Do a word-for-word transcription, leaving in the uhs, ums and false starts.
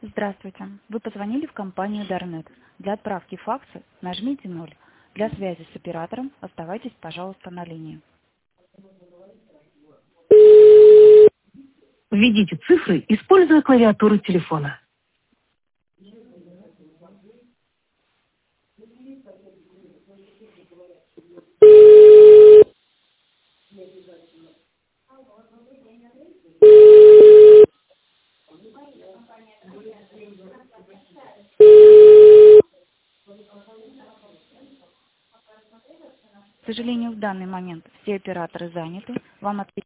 Здравствуйте. Вы позвонили в компанию Дарнет. Для отправки факса нажмите ноль. Для связи с оператором оставайтесь, пожалуйста, на линии. Введите цифры, используя клавиатуру телефона. К сожалению, в данный момент все операторы заняты. Вам ответят